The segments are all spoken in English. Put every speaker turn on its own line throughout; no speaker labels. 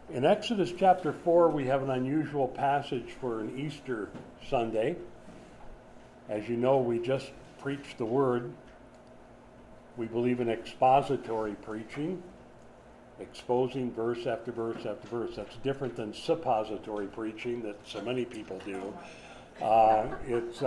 In Exodus chapter 4, we have an unusual passage for an Easter Sunday. As you know, we just preached the Word. We believe in expository preaching, exposing verse after verse after verse. That's different than suppository preaching that so many people do. It's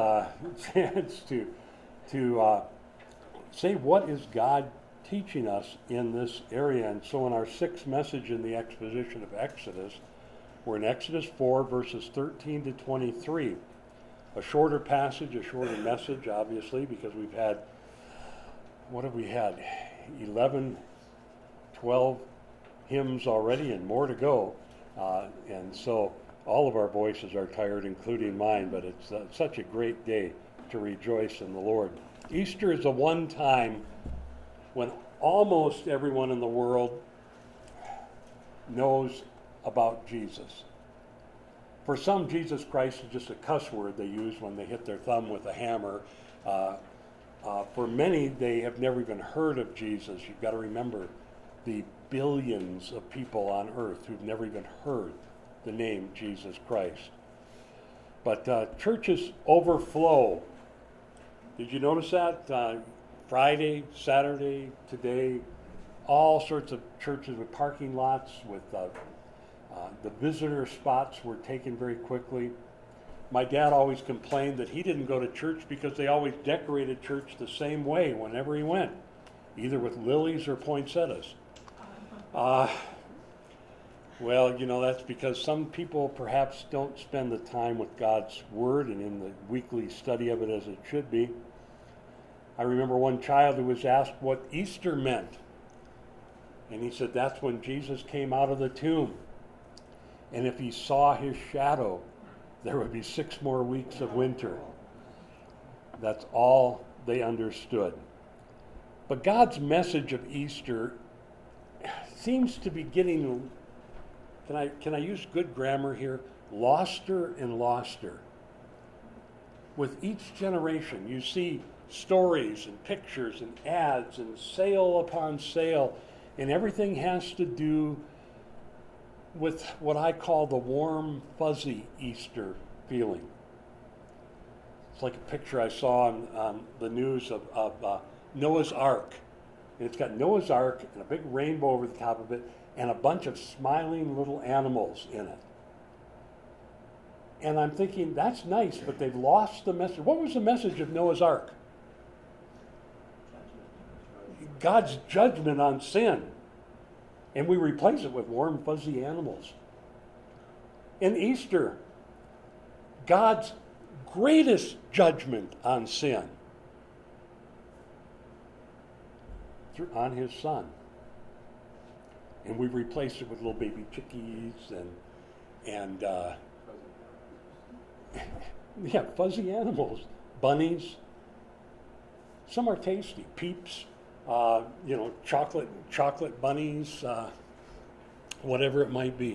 to say what is God teaching us in this area. And so in our sixth message in the exposition of Exodus, we're in Exodus 4, verses 13 to 23. A shorter passage, a shorter message, obviously, because we've had, what have we had? 11, 12 hymns already and more to go. And so all of our voices are tired, including mine, but it's such a great day to rejoice in the Lord. Easter is a one time when almost everyone in the world knows about Jesus. For some, Jesus Christ is just a cuss word they use when they hit their thumb with a hammer. For many, they have never even heard of Jesus. You've got to remember the billions of people on earth who've never even heard the name Jesus Christ. But churches overflow. Did you notice that? Friday, Saturday, today, all sorts of churches with parking lots, with the visitor spots were taken very quickly. My dad always complained that he didn't go to church because they always decorated church the same way whenever he went, either with lilies or poinsettias. Well, you know, that's because some people perhaps don't spend the time with God's Word and in the weekly study of it as it should be. I remember one child who was asked what Easter meant. And he said that's when Jesus came out of the tomb. And if he saw his shadow, there would be 6 more weeks of winter. That's all they understood. But God's message of Easter seems to be getting, can I use good grammar here? Loster and loster. With each generation, you see stories and pictures and ads and sale upon sale, and everything has to do with what I call the warm, fuzzy Easter feeling. It's like a picture I saw on the news of Noah's Ark. And it's got Noah's Ark and a big rainbow over the top of it and a bunch of smiling little animals in it. And I'm thinking, that's nice, but they've lost the message. What was the message of Noah's Ark? God's judgment on sin. And we replace it with warm, fuzzy animals. In Easter, God's greatest judgment on sin on his Son. And we replace it with little baby chickies and yeah, fuzzy animals, bunnies. Some are tasty, Peeps. Chocolate bunnies, whatever it might be.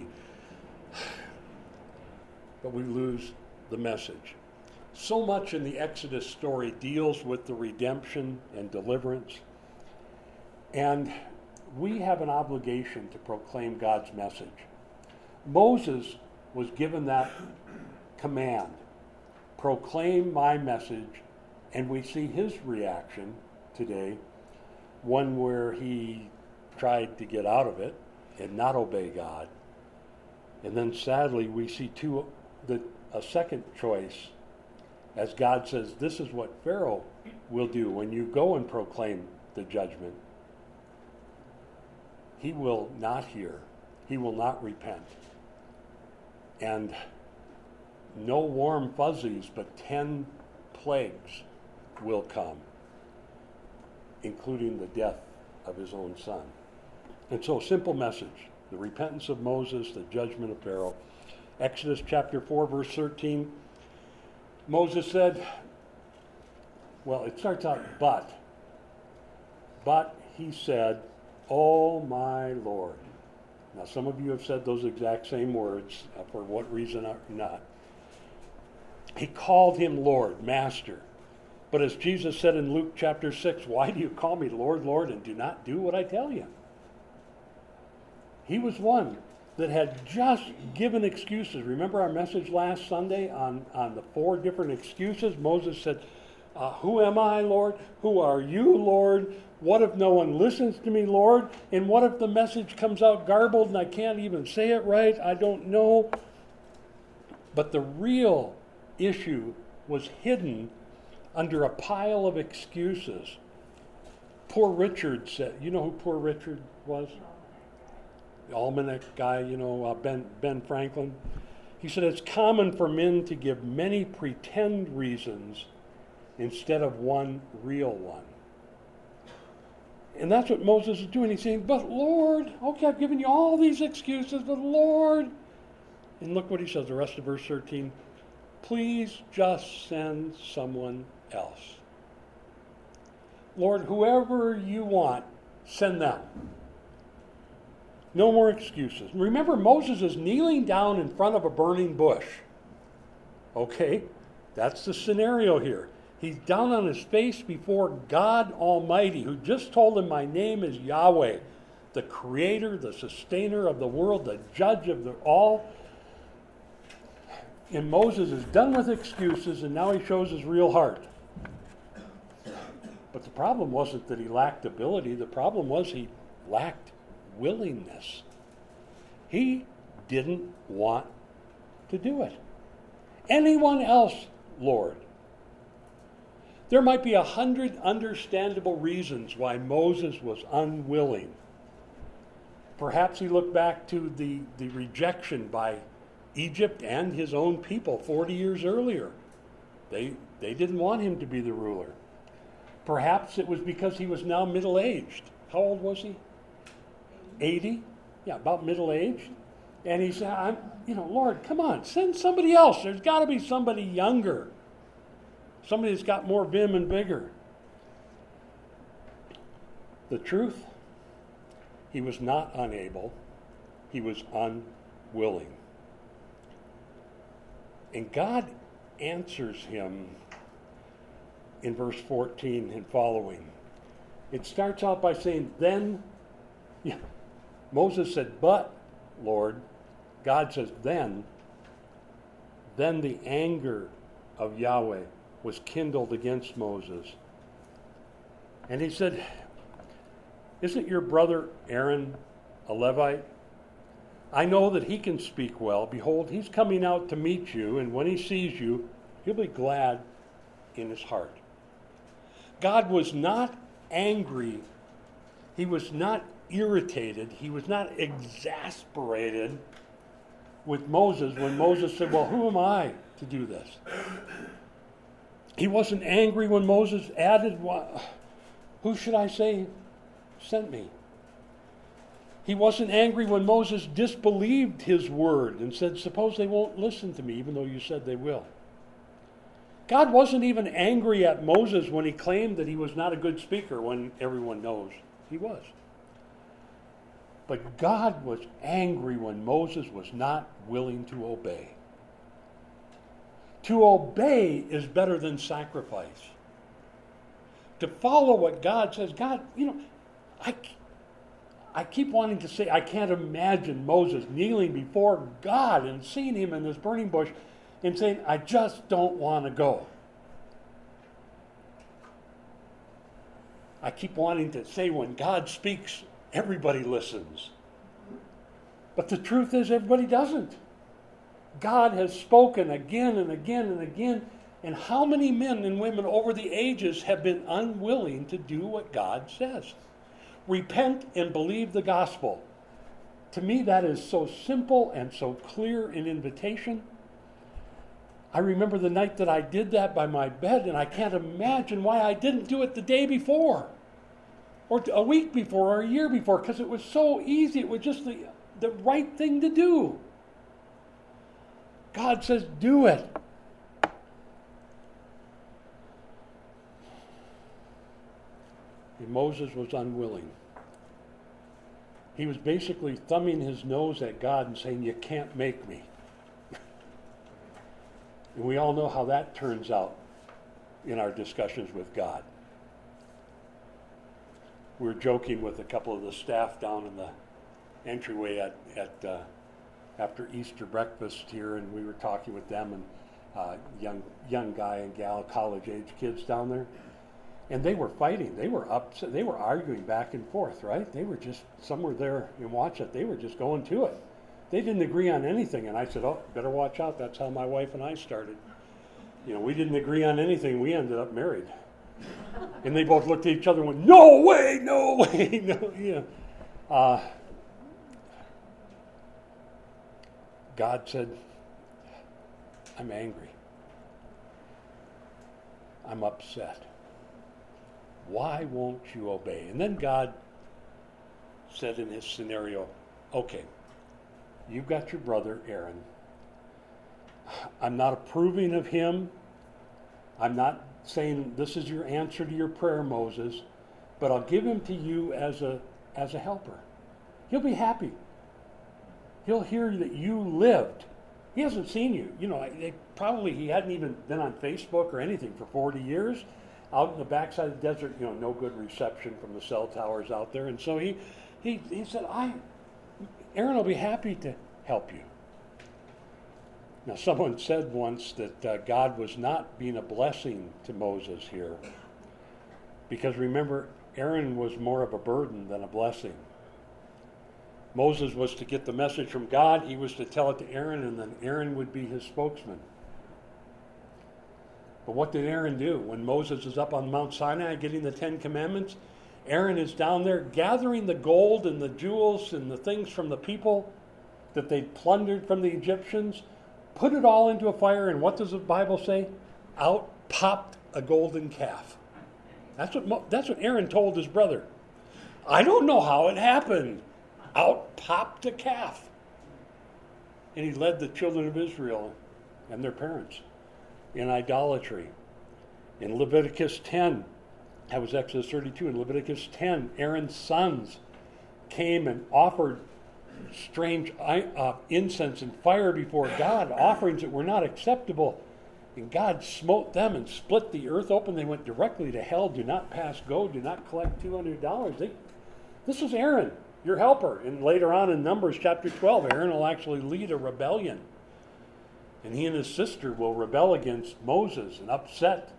But we lose the message. So much in the Exodus story deals with the redemption and deliverance. And we have an obligation to proclaim God's message. Moses was given that command, proclaim my message, and we see his reaction today. One where he tried to get out of it and not obey God. And then sadly we see a second choice as God says, this is what Pharaoh will do when you go and proclaim the judgment. He will not hear. He will not repent. And no warm fuzzies, but 10 plagues will come, including the death of his own son. And so, simple message, the repentance of Moses, the judgment of Pharaoh. Exodus chapter 4, verse 13, Moses said, well, it starts out, but he said, oh my Lord. Now, some of you have said those exact same words, for what reason or not. He called him Lord, Master. But as Jesus said in Luke chapter 6, why do you call me Lord, Lord, and do not do what I tell you? He was one that had just given excuses. Remember our message last Sunday on the 4 different excuses? Moses said, who am I, Lord? Who are you, Lord? What if no one listens to me, Lord? And what if the message comes out garbled and I can't even say it right? I don't know. But the real issue was hidden under a pile of excuses. Poor Richard said, you know who Poor Richard was? The almanac guy, Ben Franklin. He said, it's common for men to give many pretend reasons instead of one real one. And that's what Moses is doing. He's saying, but Lord, okay, I've given you all these excuses, but Lord. And look what he says, the rest of verse 13. Please just send someone else. Lord, whoever you want, send them. No more excuses. Remember, Moses is kneeling down in front of a burning bush. Okay, that's the scenario here. He's down on his face before God Almighty, who just told him, my name is Yahweh, the creator, the sustainer of the world, the judge of all. And Moses is done with excuses, and now he shows his real heart. But the problem wasn't that he lacked ability. The problem was he lacked willingness. He didn't want to do it. Anyone else, Lord? There might be 100 understandable reasons why Moses was unwilling. Perhaps he looked back to the rejection by Egypt and his own people 40 years earlier. They didn't want him to be the ruler. Perhaps it was because he was now middle-aged. How old was he? 80? Yeah, about middle-aged. And he said, Lord, come on, send somebody else. There's got to be somebody younger. Somebody that's got more vim and vigor. The truth, he was not unable. He was unwilling. And God answers him in verse 14 and following. It starts out by saying, Moses said, but, Lord. God says, then the anger of Yahweh was kindled against Moses. And he said, isn't your brother Aaron a Levite? I know that he can speak well. Behold, he's coming out to meet you, and when he sees you, he'll be glad in his heart. God was not angry. He was not irritated. He was not exasperated with Moses when Moses said, well, who am I to do this? He wasn't angry when Moses added, who should I say sent me? He wasn't angry when Moses disbelieved his word and said, suppose they won't listen to me, even though you said they will. God wasn't even angry at Moses when he claimed that he was not a good speaker, when everyone knows he was. But God was angry when Moses was not willing to obey. To obey is better than sacrifice. To follow what God says, God, I keep wanting to say, I can't imagine Moses kneeling before God and seeing him in this burning bush and saying, I just don't want to go. I keep wanting to say, when God speaks, everybody listens. But the truth is, everybody doesn't. God has spoken again and again and again. And how many men and women over the ages have been unwilling to do what God says? Repent and believe the gospel. To me, that is so simple and so clear an invitation. I remember the night that I did that by my bed, and I can't imagine why I didn't do it the day before, or a week before, or a year before, because it was so easy. It was just the right thing to do. God says, do it. And Moses was unwilling. He was basically thumbing his nose at God and saying, you can't make me. And we all know how that turns out in our discussions with God. We were joking with a couple of the staff down in the entryway at after Easter breakfast here, and we were talking with them, and young guy and gal, college-age kids down there. And they were fighting. They were upset. They were arguing back and forth, right? They were just, some were there and watch it. They were just going to it. They didn't agree on anything. And I said, oh, better watch out. That's how my wife and I started. We didn't agree on anything. We ended up married. And they both looked at each other and went, no way, no way, no, yeah. God said, I'm angry. I'm upset. Why won't you obey? And then God said in his scenario, okay, you've got your brother Aaron. I'm not approving of him. I'm not saying this is your answer to your prayer, Moses, but I'll give him to you as a helper. He'll be happy. He'll hear that you lived. He hasn't seen you. He hadn't even been on Facebook or anything for 40 years. Out in the backside of the desert, no good reception from the cell towers out there. And so he said, Aaron will be happy to help you. Now, someone said once that God was not being a blessing to Moses here. Because remember, Aaron was more of a burden than a blessing. Moses was to get the message from God. He was to tell it to Aaron, and then Aaron would be his spokesman. But what did Aaron do? When Moses is up on Mount Sinai getting the 10 Commandments, Aaron is down there gathering the gold and the jewels and the things from the people that they'd plundered from the Egyptians, put it all into a fire, and what does the Bible say? Out popped a golden calf. That's what Aaron told his brother. I don't know how it happened. Out popped a calf. And he led the children of Israel and their parents in idolatry. In Leviticus 10, that was Exodus 32, in Leviticus 10, Aaron's sons came and offered strange incense and fire before God, offerings that were not acceptable. And God smote them and split the earth open. They went directly to hell. Do not pass go. Do not collect $200. This is Aaron, your helper. And later on in Numbers chapter 12, Aaron will actually lead a rebellion. And he and his sister will rebel against Moses and upset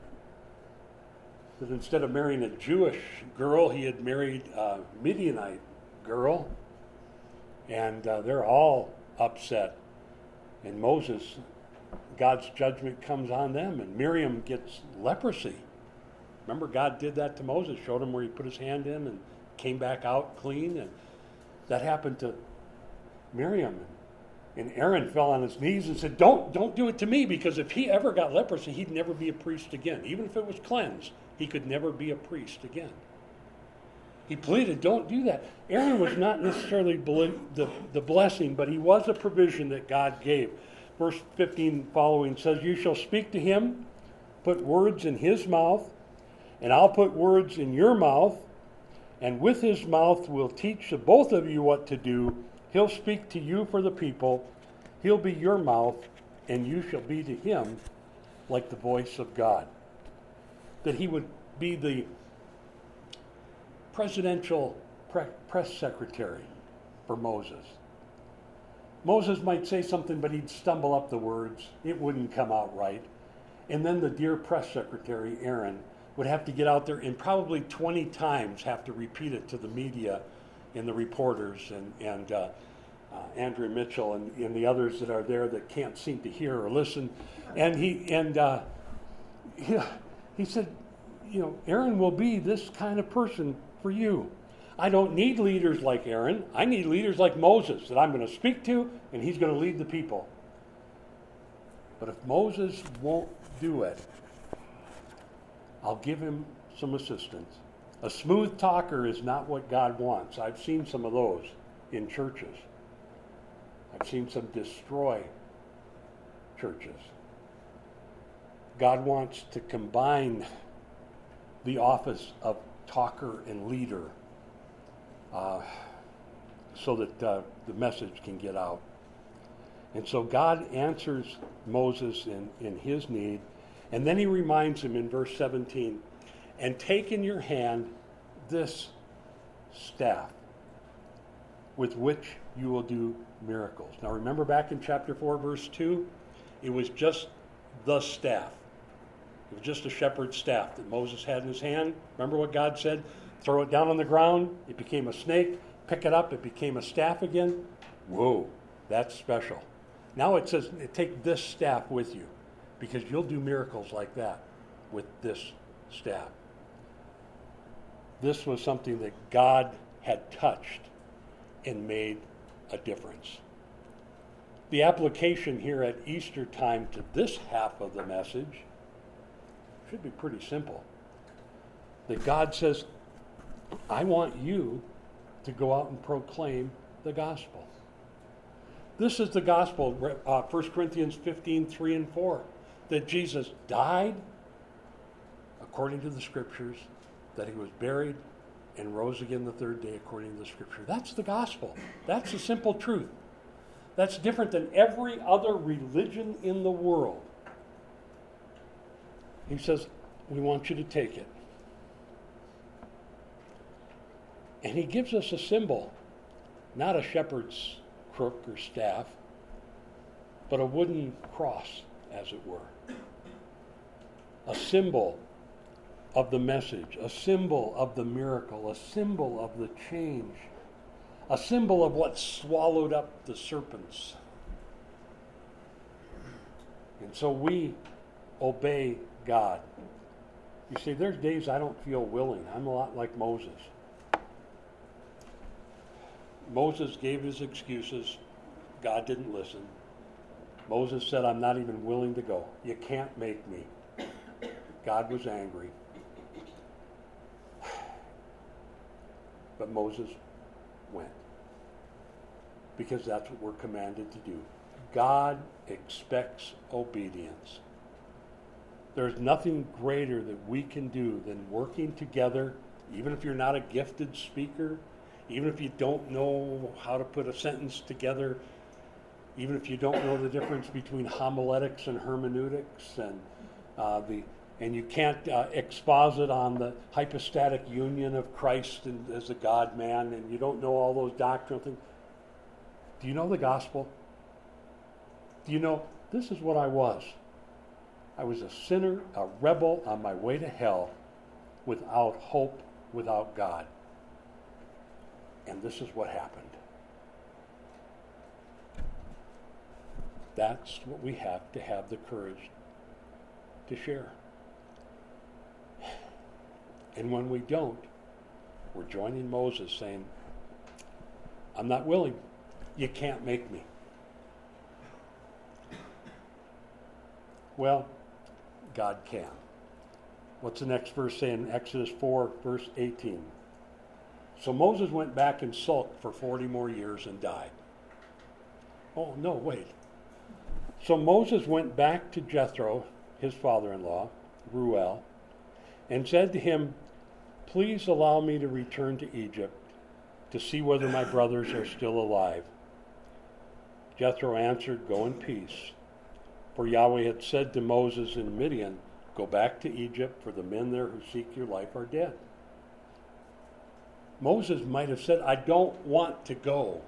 that instead of marrying a Jewish girl, he had married a Midianite girl. And they're all upset. And Moses, God's judgment comes on them. And Miriam gets leprosy. Remember, God did that to Moses, showed him where he put his hand in and came back out clean. And that happened to Miriam. And Aaron fell on his knees and said, don't do it to me, because if he ever got leprosy, he'd never be a priest again. Even if it was cleansed, he could never be a priest again. He pleaded, don't do that. Aaron was not necessarily the blessing, but he was a provision that God gave. Verse 15 following says, you shall speak to him, put words in his mouth, and I'll put words in your mouth, and with his mouth will teach the both of you what to do. He'll speak to you for the people. He'll be your mouth, and you shall be to him like the voice of God. That he would be the presidential press secretary for Moses. Moses might say something, but he'd stumble up the words. It wouldn't come out right. And then the dear press secretary, Aaron, would have to get out there and probably 20 times have to repeat it to the media and the reporters and Andrew Mitchell and the others that are there that can't seem to hear or listen. And he said, Aaron will be this kind of person for you. I don't need leaders like Aaron. I need leaders like Moses that I'm going to speak to, and he's going to lead the people. But if Moses won't do it, I'll give him some assistance. A smooth talker is not what God wants. I've seen some of those in churches. I've seen some destroy churches. God wants to combine the office of talker and leader so that the message can get out. And so God answers Moses in his need, and then he reminds him in verse 17, and take in your hand this staff with which you will do miracles. Now remember back in chapter 4, verse 2, it was just the staff. It was just a shepherd's staff that Moses had in his hand. Remember what God said? Throw it down on the ground, it became a snake. Pick it up, it became a staff again. Whoa, that's special. Now it says, take this staff with you, because you'll do miracles like that with this staff. This was something that God had touched and made a difference. The application here at Easter time to this half of the message should be pretty simple. That God says, I want you to go out and proclaim the gospel. This is the gospel, 1 Corinthians 15, 3 and 4, that Jesus died according to the scriptures, that he was buried and rose again the third day according to the scripture. That's the gospel. That's the simple truth. That's different than every other religion in the world. He says, we want you to take it. And he gives us a symbol, not a shepherd's crook or staff, but a wooden cross, as it were. A symbol of the message, a symbol of the miracle, a symbol of the change, a symbol of what swallowed up the serpents. And so we obey God. You see, there's days I don't feel willing. I'm a lot like Moses. Moses gave his excuses. God didn't listen. Moses said, I'm not even willing to go. You can't make me. God was angry. But Moses went. Because that's what we're commanded to do. God expects obedience. There's nothing greater that we can do than working together, even if you're not a gifted speaker, even if you don't know how to put a sentence together, even if you don't know the difference between homiletics and hermeneutics, and you can't exposit on the hypostatic union of Christ as a God-man, and you don't know all those doctrinal things. Do you know the gospel? Do you know, this is what I was. I was a sinner, a rebel on my way to hell, without hope, without God. And this is what happened. That's what we have to have the courage to share. And when we don't, we're joining Moses saying, I'm not willing. You can't make me. Well, God can. What's the next verse say in Exodus 4, verse 18? So Moses went back and sulked for 40 more years and died. Oh, no, wait. So Moses went back to Jethro, his father-in-law, Reuel, and said to him, please allow me to return to Egypt to see whether my brothers are still alive. Jethro answered, go in peace. For Yahweh had said to Moses in Midian, go back to Egypt, for the men there who seek your life are dead. Moses might have said, I don't want to go.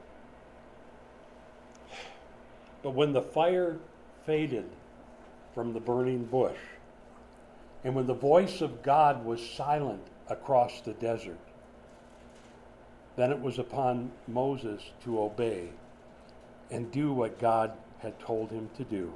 But when the fire faded from the burning bush, and when the voice of God was silent across the desert, then it was upon Moses to obey and do what God had told him to do.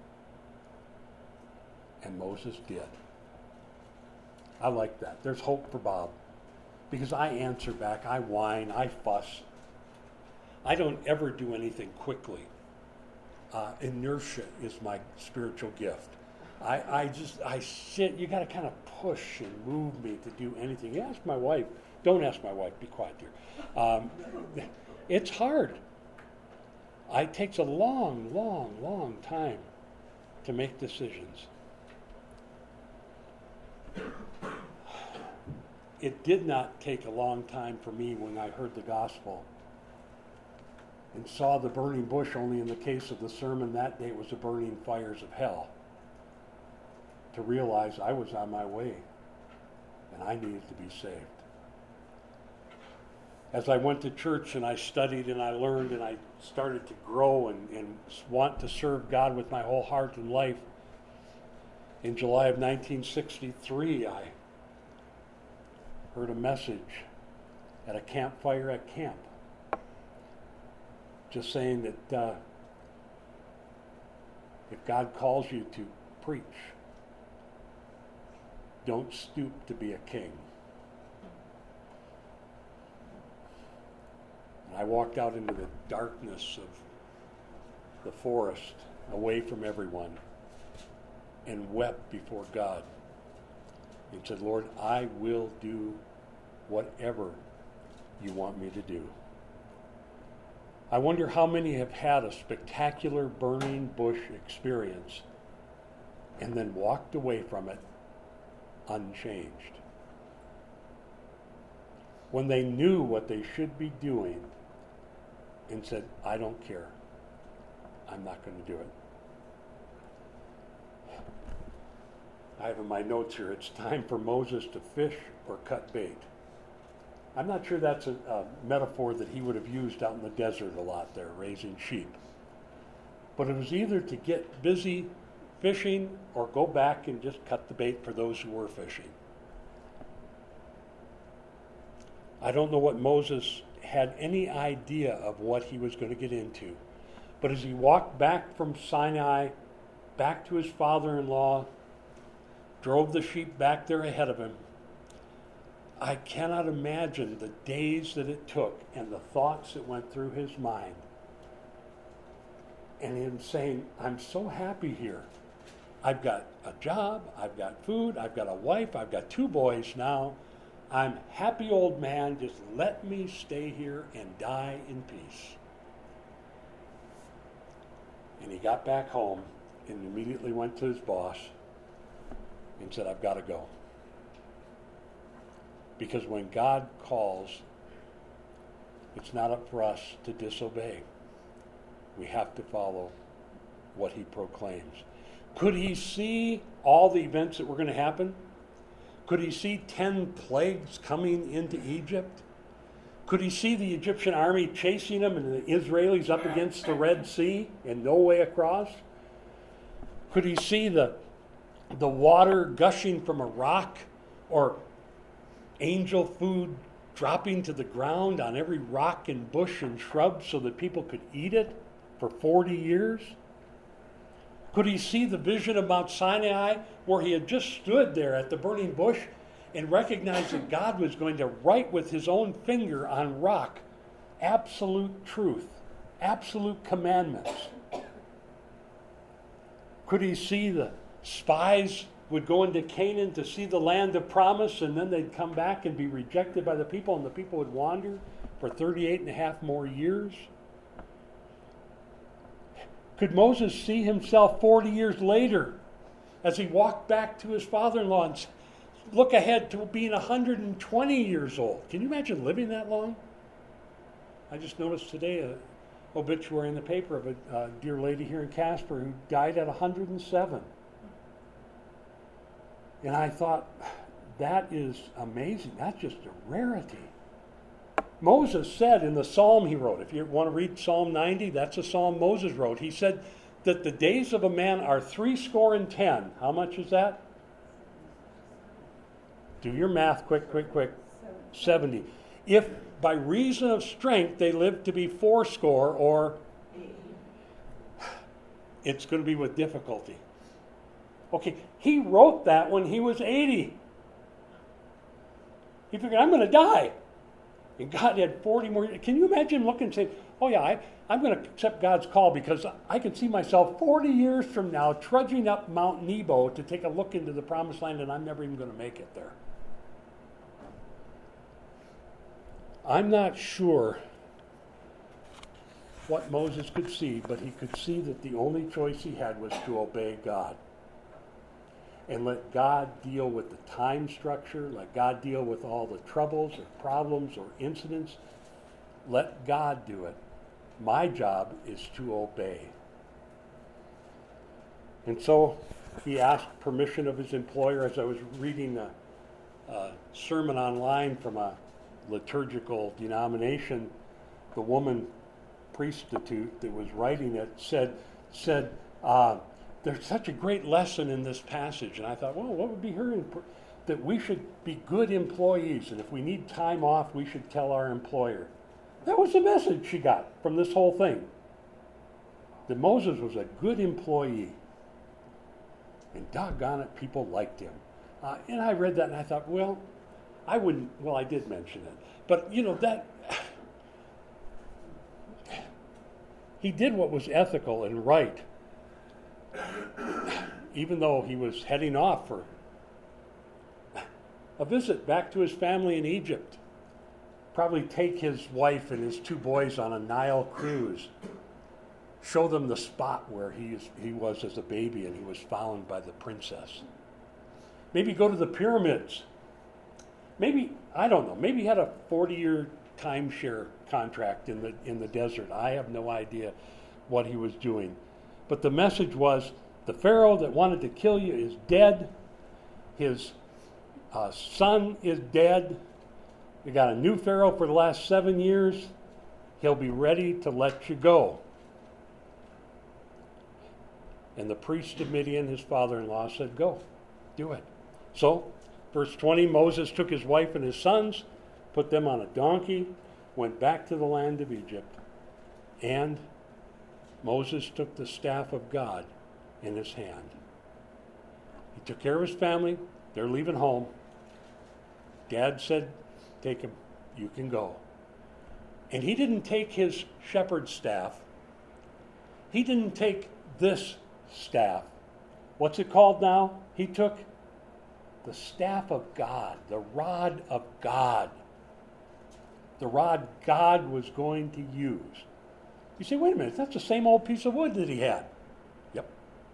And Moses did. I like that. There's hope for Bob. Because I answer back, I whine, I fuss. I don't ever do anything quickly. Inertia is my spiritual gift. I sit, you got to kind of push and move me to do anything. You ask my wife, don't ask my wife, be quiet dear. It's hard. It takes a long time to make decisions. It did not take a long time for me when I heard the gospel and saw the burning bush. Only in the case of the sermon that day, it was the burning fires of hell, to realize I was on my way and I needed to be saved. As I went to church and I studied and I learned and I started to grow and want to serve God with my whole heart and life, in July of 1963, I heard a message at a campfire at camp, just saying that if God calls you to preach, don't stoop to be a king. And I walked out into the darkness of the forest, away from everyone, and wept before God and said, Lord, I will do whatever you want me to do. I wonder how many have had a spectacular burning bush experience and then walked away from it unchanged. When they knew what they should be doing and said, I don't care. I'm not going to do it. I have in my notes here, it's time for Moses to fish or cut bait. I'm not sure that's a metaphor that he would have used out in the desert a lot there, raising sheep. But it was either to get busy fishing or go back and just cut the bait for those who were fishing. I don't know what Moses had any idea of what he was going to get into. But as he walked back from Sinai, back to his father-in-law, drove the sheep back there ahead of him, I cannot imagine the days that it took and the thoughts that went through his mind. And him saying, I'm so happy here. I've got a job, I've got food, I've got a wife, I've got 2 boys now. I'm happy old man, just let me stay here and die in peace. And he got back home and immediately went to his boss and said, I've got to go. Because when God calls, it's not up for us to disobey. We have to follow what he proclaims. Could he see all the events that were going to happen? Could he see 10 plagues coming into Egypt? Could he see the Egyptian army chasing them and the Israelis up against the Red Sea and no way across? Could he see the water gushing from a rock, or angel food dropping to the ground on every rock and bush and shrub so that people could eat it for 40 years? Could he see the vision of Mount Sinai where he had just stood there at the burning bush and recognized that God was going to write with his own finger on rock absolute truth, absolute commandments? Could he see the spies would go into Canaan to see the land of promise, and then they'd come back and be rejected by the people, and the people would wander for 38 and a half more years? Could Moses see himself 40 years later as he walked back to his father-in-law and look ahead to being 120 years old? Can you imagine living that long? I just noticed today an obituary in the paper of a dear lady here in Casper who died at 107. And I thought, that is amazing. That's just a rarity. Moses said in the psalm he wrote, if you want to read Psalm 90, that's a psalm Moses wrote. He said that the days of a man are 70. How much is that? Do your math quick. 70. If by reason of strength they live to be 80, or it's going to be with difficulty. Okay, he wrote that when he was 80. He figured, I'm going to die. And God had 40 more years. Can you imagine looking and saying, oh yeah, I'm going to accept God's call because I can see myself 40 years from now trudging up Mount Nebo to take a look into the promised land, and I'm never even going to make it there. I'm not sure what Moses could see, but he could see that the only choice he had was to obey God. And let God deal with the time structure, let God deal with all the troubles or problems or incidents. Let God do it. My job is to obey. And so he asked permission of his employer. As I was reading a sermon online from a liturgical denomination, the woman Priestitude that was writing it said there's such a great lesson in this passage. And I thought, well, what would be her that we should be good employees, and if we need time off, we should tell our employer. That was the message she got from this whole thing. That Moses was a good employee. And doggone it, people liked him. And I read that and I thought, well, I did mention it. But, that he did what was ethical and right, even though he was heading off for a visit back to his family in Egypt. Probably take his wife and his 2 boys on a Nile cruise. Show them the spot where he was as a baby and he was found by the princess. Maybe go to the pyramids. Maybe, I don't know, maybe he had a 40-year timeshare contract in the desert. I have no idea what he was doing. But the message was, the Pharaoh that wanted to kill you is dead. His son is dead. We got a new Pharaoh for the last 7 years. He'll be ready to let you go. And the priest of Midian, his father-in-law, said, go, do it. So, verse 20, Moses took his wife and his sons, put them on a donkey, went back to the land of Egypt, and Moses took the staff of God in his hand. He took care of his family. They're leaving home. Dad said, take him, you can go. And he didn't take his shepherd's staff. He didn't take this staff. What's it called now? He took the staff of God, the rod of God. The rod God was going to use. You say, wait a minute, that's the same old piece of wood that he had. Yep.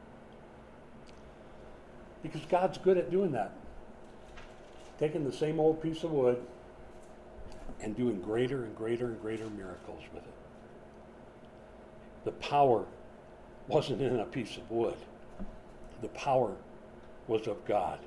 Because God's good at doing that. Taking the same old piece of wood and doing greater and greater and greater miracles with it. The power wasn't in a piece of wood. The power was of God.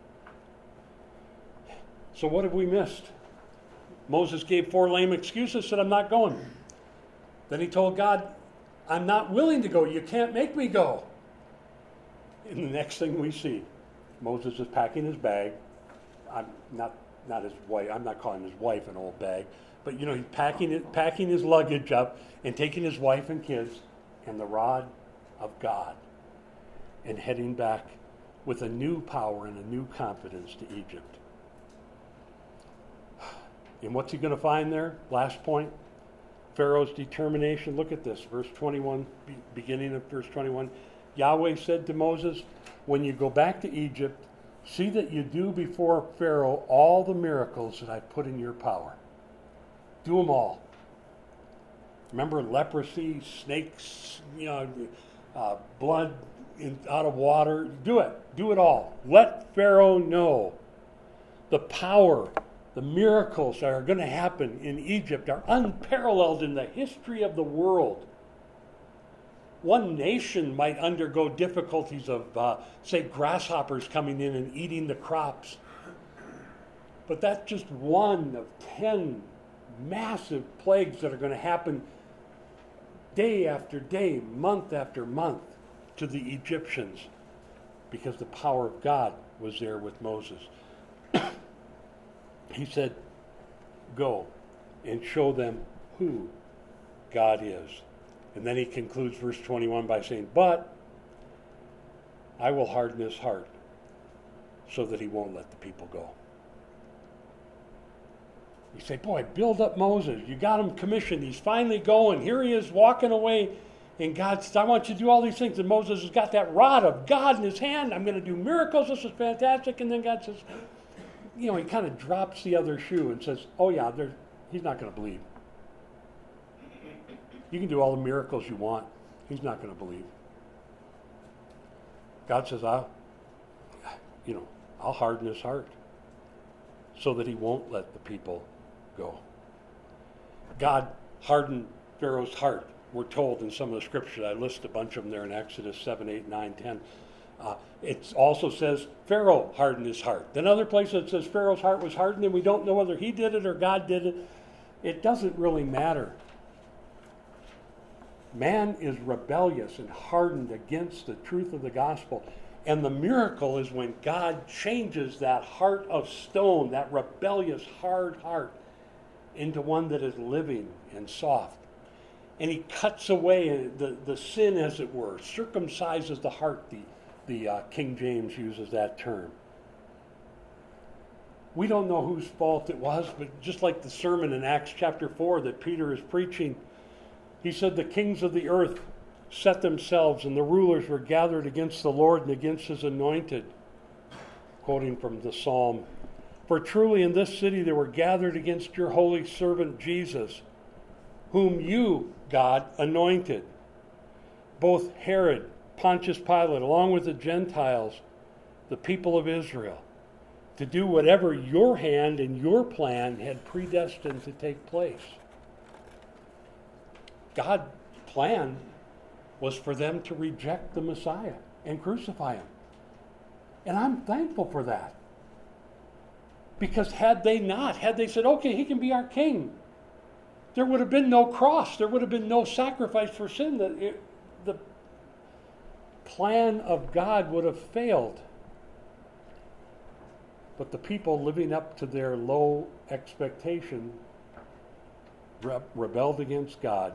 So what have we missed? Moses gave 4 lame excuses, said, I'm not going. Then he told God, I'm not willing to go. You can't make me go. And the next thing we see, Moses is packing his bag. I'm not his wife. I'm not calling his wife an old bag. But, he's packing his luggage up and taking his wife and kids and the rod of God and heading back with a new power and a new confidence to Egypt. And what's he going to find there? Last point, Pharaoh's determination. Look at this, verse 21, beginning of verse 21. Yahweh said to Moses, when you go back to Egypt, see that you do before Pharaoh all the miracles that I put in your power. Do them all. Remember leprosy, snakes, blood out of water. Do it. Do it all. Let Pharaoh know the power, the miracles that are going to happen in Egypt are unparalleled in the history of the world. One nation might undergo difficulties of, say, grasshoppers coming in and eating the crops. But that's just one of 10 massive plagues that are going to happen day after day, month after month to the Egyptians because the power of God was there with Moses. He said, go and show them who God is. And then he concludes verse 21 by saying, but I will harden his heart so that he won't let the people go. You say, boy, build up Moses. You got him commissioned. He's finally going. Here he is walking away. And God says, I want you to do all these things. And Moses has got that rod of God in his hand. I'm going to do miracles. This is fantastic. And then God says, he kind of drops the other shoe and says, oh yeah, he's not going to believe. You can do all the miracles you want. He's not going to believe. God says, I'll harden his heart so that he won't let the people go. God hardened Pharaoh's heart. We're told in some of the scriptures, I list a bunch of them there in Exodus 7, 8, 9, 10. It also says Pharaoh hardened his heart. Then other places it says Pharaoh's heart was hardened, and we don't know whether he did it or God did it. It doesn't really matter. Man is rebellious and hardened against the truth of the gospel. And the miracle is when God changes that heart of stone, that rebellious, hard heart, into one that is living and soft. And he cuts away the sin, as it were, circumcises the heart. The King James uses that term. We don't know whose fault it was, but just like the sermon in Acts chapter 4 that Peter is preaching, he said the kings of the earth set themselves and the rulers were gathered against the Lord and against his anointed. Quoting from the psalm, for truly in this city they were gathered against your holy servant Jesus, whom you, God, anointed. Both Herod, Pontius Pilate, along with the Gentiles, the people of Israel, to do whatever your hand and your plan had predestined to take place. God's plan was for them to reject the Messiah and crucify him. And I'm thankful for that. Because had they said, okay, he can be our king, there would have been no cross. There would have been no sacrifice for sin. The plan of God would have failed. But the people living up to their low expectation rebelled against God.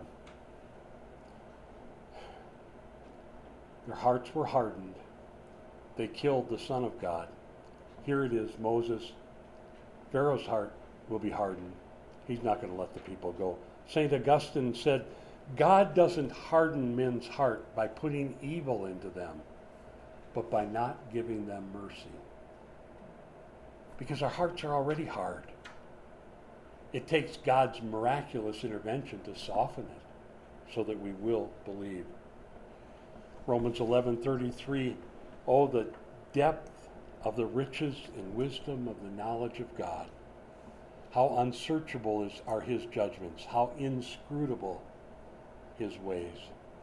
Their hearts were hardened. They killed the Son of God. Here it is, Moses. Pharaoh's heart will be hardened. He's not going to let the people go. St. Augustine said, God doesn't harden men's heart by putting evil into them, but by not giving them mercy. Because our hearts are already hard. It takes God's miraculous intervention to soften it so that we will believe. Romans 11:33, oh, the depth of the riches and wisdom of the knowledge of God. How unsearchable are his judgments, how inscrutable his ways.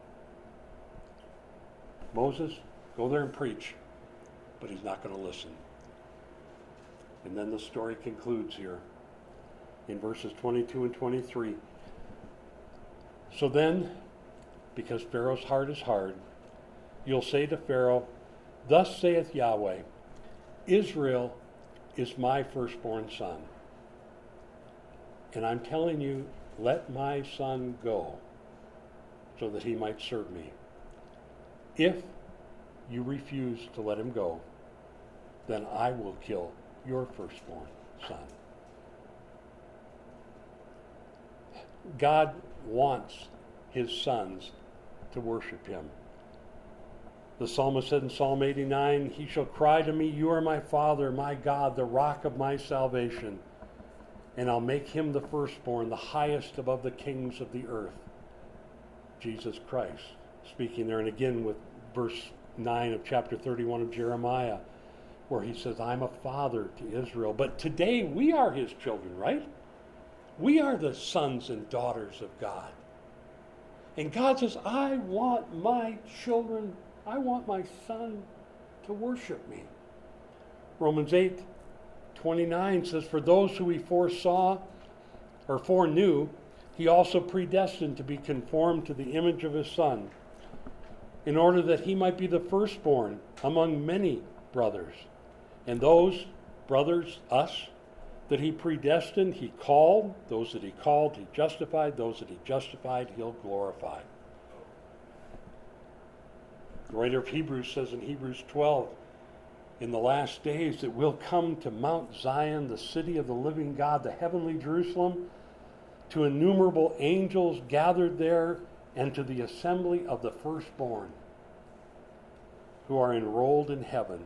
Moses, go there and preach, but he's not going to listen. And then the story concludes here in verses 22 and 23. So then, because Pharaoh's heart is hard, you'll say to Pharaoh, thus saith Yahweh, Israel is my firstborn son. And I'm telling you, let my son go so that he might serve me. If you refuse to let him go, then I will kill your firstborn son. God wants his sons to worship him. The psalmist said in Psalm 89, he shall cry to me, you are my Father, my God, the rock of my salvation. And I'll make him the firstborn, the highest above the kings of the earth. Jesus Christ, speaking there, and again with verse 9 of chapter 31 of Jeremiah, where he says, I'm a father to Israel. But today we are his children, right? We are the sons and daughters of God. And God says, I want my children, I want my son to worship me. Romans 8:29 says, for those who he foresaw or foreknew, he also predestined to be conformed to the image of his Son, in order that he might be the firstborn among many brothers. And those brothers, us, that he predestined, he called. Those that he called, he justified. Those that he justified, he'll glorify. The writer of Hebrews says in Hebrews 12, in the last days that we'll come to Mount Zion, the city of the living God, the heavenly Jerusalem, to innumerable angels gathered there, and to the assembly of the firstborn who are enrolled in heaven.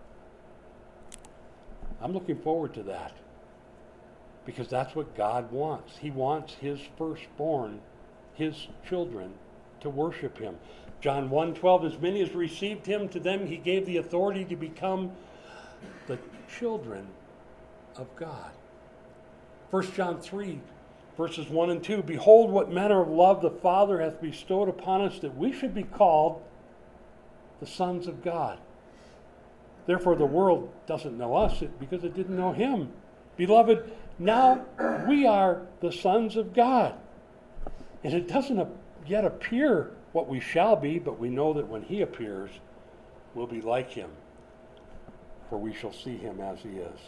I'm looking forward to that, because that's what God wants. He wants his firstborn, his children, to worship him. John 1:12, as many as received him, to them he gave the authority to become the children of God. 1 John 3, verses 1 and 2, behold what manner of love the Father hath bestowed upon us, that we should be called the sons of God. Therefore the world doesn't know us because it didn't know him. Beloved, now we are the sons of God. And it doesn't yet appear what we shall be, but we know that when he appears, we'll be like him, for we shall see him as he is.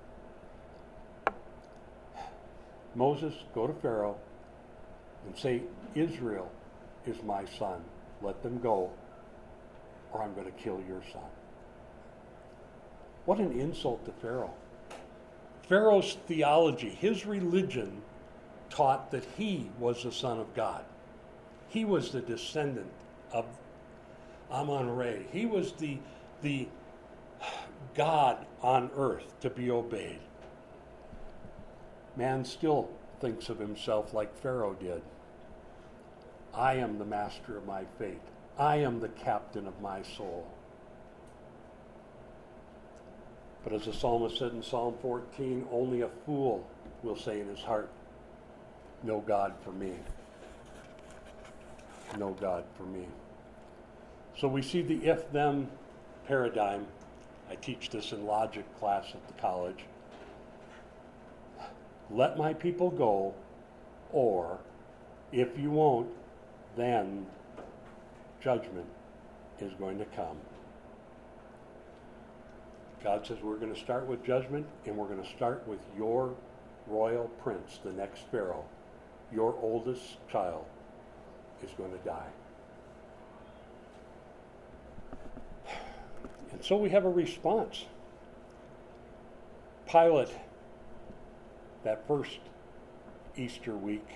Moses, go to Pharaoh and say, Israel is my son. Let them go, or I'm going to kill your son. What an insult to Pharaoh. Pharaoh's theology, his religion, taught that he was the Son of God. He was the descendant of Amun-Ra. He was the God on earth to be obeyed. Man still thinks of himself like Pharaoh did. I am the master of my fate. I am the captain of my soul. But as the psalmist said in Psalm 14, only a fool will say in his heart, no God for me. No God for me. So we see the if-then paradigm. I teach this in logic class at the college. Let my people go, or if you won't, then judgment is going to come. God says we're going to start with judgment, and we're going to start with your royal prince, the next Pharaoh. Your oldest child is going to die. And so we have a response. Pilate, that first Easter week,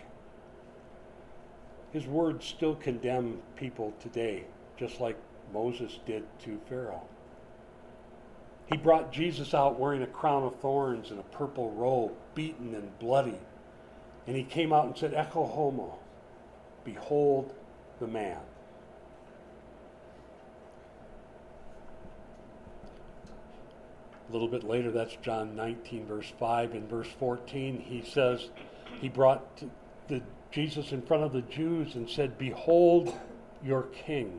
his words still condemn people today, just like Moses did to Pharaoh. He brought Jesus out wearing a crown of thorns and a purple robe, beaten and bloody. And he came out and said, Echo homo, behold the man. A little bit later, that's John 19, verse 5. In verse 14, he says, he brought Jesus in front of the Jews and said, behold your king.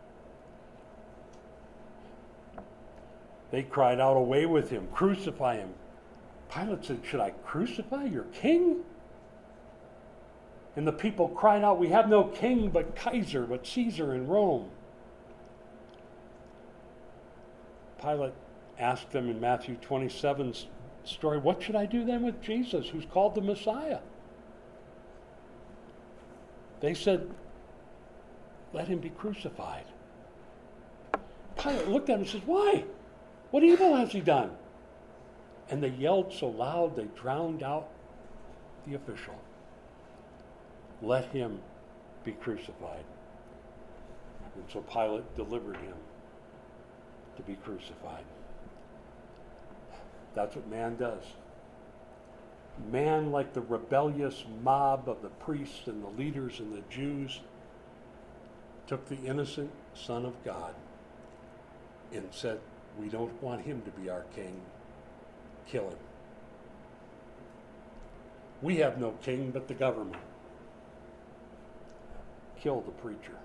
They cried out, away with him, crucify him. Pilate said, should I crucify your king? And the people cried out, we have no king but Kaiser, but Caesar in Rome. Pilate asked them in Matthew 27's story, what should I do then with Jesus, who's called the Messiah? They said, let him be crucified. Pilate looked at him and said, why? What evil has he done? And they yelled so loud they drowned out the official. Let him be crucified. And so Pilate delivered him to be crucified. That's what man does. Man, like the rebellious mob of the priests and the leaders and the Jews, took the innocent Son of God and said, we don't want him to be our king. Kill him. We have no king but the government. Kill the preacher.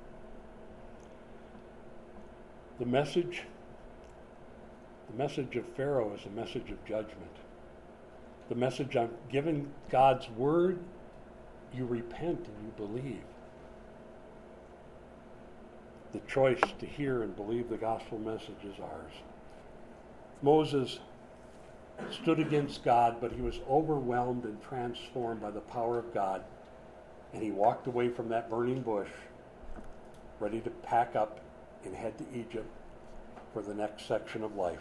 The message of Pharaoh is a message of judgment. The message of given God's word, you repent and you believe. The choice to hear and believe the gospel message is ours. Moses stood against God, but he was overwhelmed and transformed by the power of God. And he walked away from that burning bush, ready to pack up and head to Egypt for the next section of life.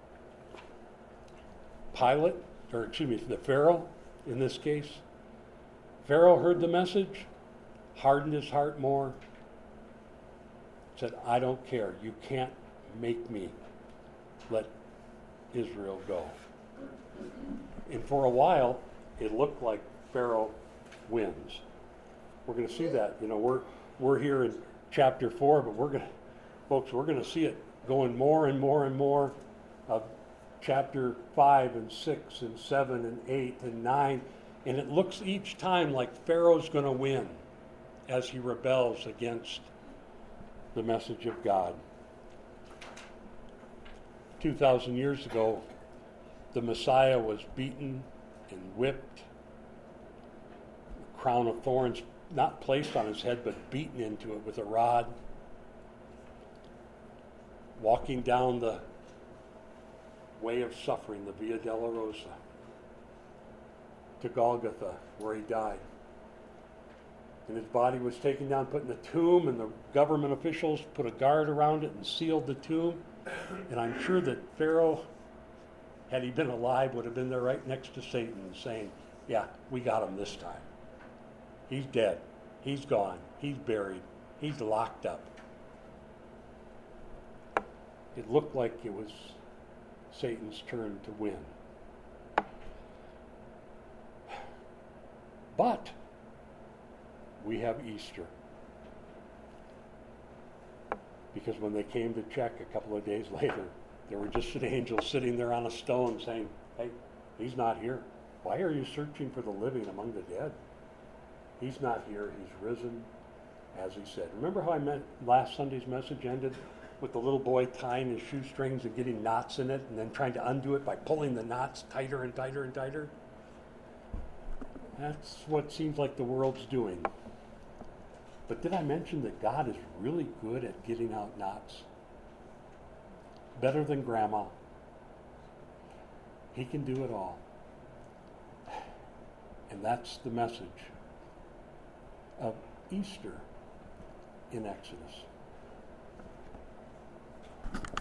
The Pharaoh, in this case, Pharaoh heard the message, hardened his heart more, said, I don't care. You can't make me let Israel go. And for a while, it looked like Pharaoh wins. We're going to see that. We're here in chapter 4, but we're going to see it going more and more and more of chapter 5 and 6 and 7 and 8 and 9. And it looks each time like Pharaoh's going to win as he rebels against the message of God. 2,000 years ago, the Messiah was beaten and whipped. The crown of thorns not placed on his head, but beaten into it with a rod, walking down the way of suffering, the Via Dolorosa, to Golgotha, where he died. And his body was taken down, put in the tomb, and the government officials put a guard around it and sealed the tomb. And I'm sure that Pharaoh, had he been alive, would have been there right next to Satan saying, yeah, we got him this time. He's dead. He's gone. He's buried. He's locked up. It looked like it was Satan's turn to win. But we have Easter. Because when they came to check a couple of days later, there were just an angel sitting there on a stone saying, hey, he's not here. Why are you searching for the living among the dead? He's not here. He's risen, as he said. Remember how last Sunday's message ended with the little boy tying his shoestrings and getting knots in it and then trying to undo it by pulling the knots tighter and tighter and tighter? That's what seems like the world's doing. But did I mention that God is really good at getting out knots? Better than grandma. He can do it all. And that's the message of Easter in Exodus.